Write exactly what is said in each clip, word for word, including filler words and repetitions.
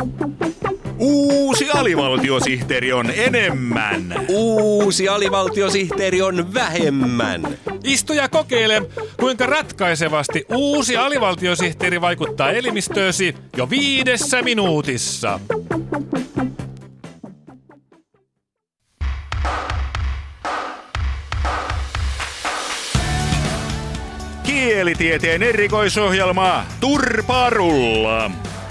Uusi alivaltiosihteeri on enemmän. Uusi alivaltiosihteeri on vähemmän. Istu ja kokeile, kuinka ratkaisevasti uusi alivaltiosihteeri vaikuttaa elimistöösi jo viidessä minuutissa. Kielitieteen erikoisohjelma Turparulla.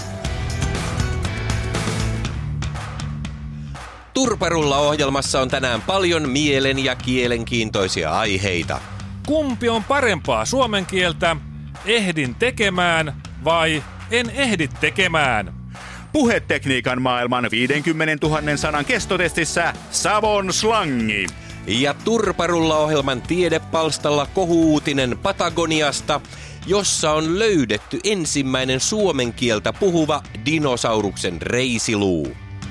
Turparulla-ohjelmassa on tänään paljon mielen ja kielenkiintoisia aiheita. Kumpi on parempaa suomen kieltä? Ehdin tekemään vai en ehdi tekemään? Puhetekniikan maailman viisikymmentätuhatta sanan kestotestissä Savon slangi. Ja Turparulla-ohjelman tiedepalstalla kohu-uutinen Patagoniasta, jossa on löydetty ensimmäinen suomen kieltä puhuva dinosauruksen reisiluu.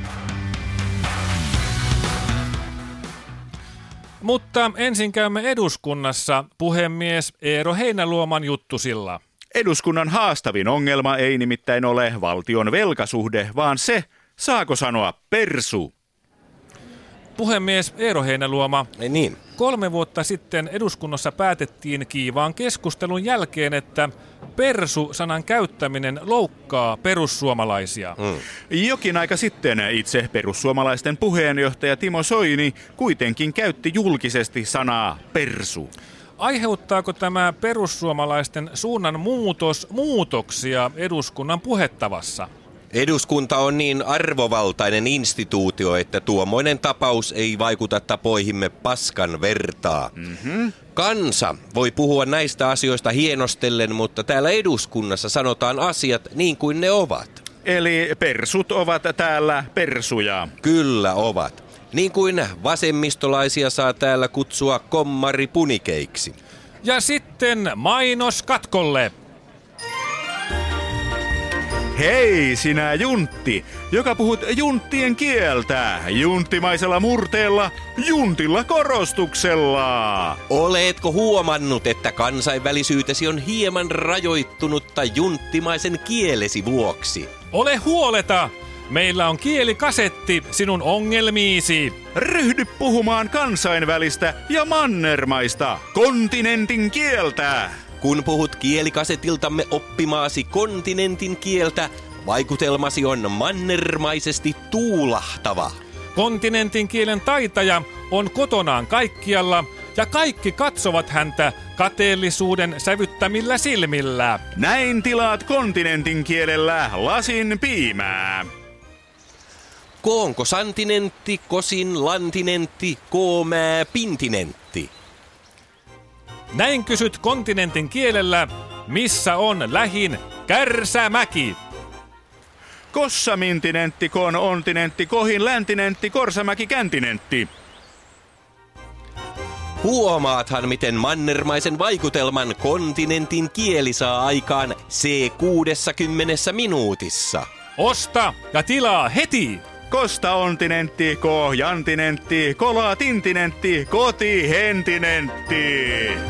Mutta ensin käymme eduskunnassa puhemies Eero Heinäluoman juttusilla. Eduskunnan haastavin ongelma ei nimittäin ole valtion velkasuhde, vaan se, saako sanoa persu. Puhemies Eero Heinäluoma, Ei niin. kolme vuotta sitten eduskunnassa päätettiin kiivaan keskustelun jälkeen, että persu-sanan käyttäminen loukkaa perussuomalaisia. Mm. Jokin aika sitten itse perussuomalaisten puheenjohtaja Timo Soini kuitenkin käytti julkisesti sanaa persu. Aiheuttaako tämä perussuomalaisten suunnan muutos muutoksia eduskunnan puhettavassa? Eduskunta on niin arvovaltainen instituutio, että tuommoinen tapaus ei vaikuta tapoihimme paskan vertaa. Mm-hmm. Kansa voi puhua näistä asioista hienostellen, mutta täällä eduskunnassa sanotaan asiat niin kuin ne ovat. Eli persut ovat täällä persuja. Kyllä ovat. Niin kuin vasemmistolaisia saa täällä kutsua kommaripunikeiksi. Ja sitten mainos katkolle. Hei sinä juntti, joka puhut junttien kieltä, junttimaisella murteella, juntilla korostuksella. Oletko huomannut, että kansainvälisyytesi on hieman rajoittunutta junttimaisen kielesi vuoksi? Ole huoleta! Meillä on kielikasetti sinun ongelmiisi. Ryhdy puhumaan kansainvälistä ja mannermaista kontinentin kieltä. Kun puhut kielikasetiltamme oppimaasi kontinentin kieltä, vaikutelmasi on mannermaisesti tuulahtava. Kontinentin kielen taitaja on kotonaan kaikkialla ja kaikki katsovat häntä kateellisuuden sävyttämillä silmillä. Näin tilaat kontinentin kielellä lasin piimää. Koonko santinentti, kosin lantinentti, koomää pintinentti? Näin kysyt kontinentin kielellä, missä on lähin Kärsämäki. Kossamintinentti, kon ontinentti, kohin läntinentti, korsamäki käntinentti. Huomaathan, miten mannermaisen vaikutelman kontinentin kieli saa aikaan C kuudessakymmenessä minuutissa. Osta ja tilaa heti! Kosta ontinentti, ko jantinentti, kola tintinentti, koti hentinentti.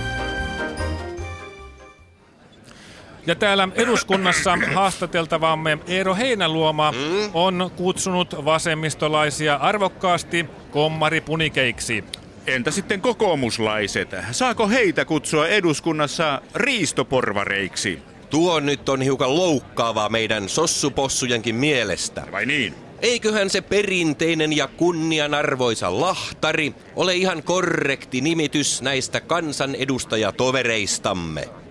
Ja täällä eduskunnassa haastateltavamme Eero Heinäluoma on kutsunut vasemmistolaisia arvokkaasti kommaripunikeiksi. Entä sitten kokoomuslaiset? Saako heitä kutsua eduskunnassa riistoporvareiksi? Tuo nyt on hiukan loukkaavaa meidän sossupossujenkin mielestä. Vai niin? Eiköhän se perinteinen ja kunnianarvoisa lahtari ole ihan korrekti nimitys näistä kansanedustajatovereistamme.